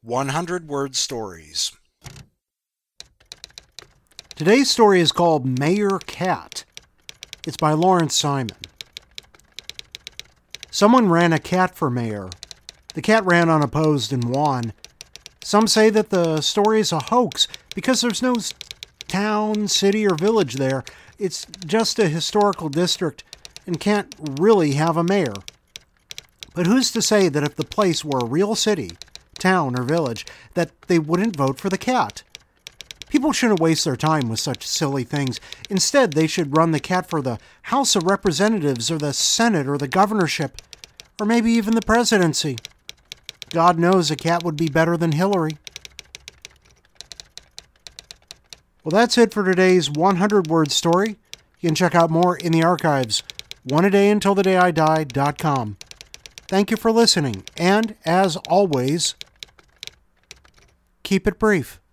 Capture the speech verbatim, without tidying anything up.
one hundred word stories. Today's story is called Mayor Cat. It's by Lawrence Simon. Someone ran a cat for mayor. The cat ran unopposed and won. Some say that the story is a hoax because there's no town, city, or village there. It's just a historical district and can't really have a mayor. But who's to say that if the place were a real city, town, or village, that they wouldn't vote for the cat? People shouldn't waste their time with such silly things. Instead, they should run the cat for the House of Representatives or the Senate or the governorship, or maybe even the presidency. God knows a cat would be better than Hillary. Well, that's it for today's one hundred word story. You can check out more in the archives, one a day until the day I die dot com. Thank you for listening, and as always, keep it brief.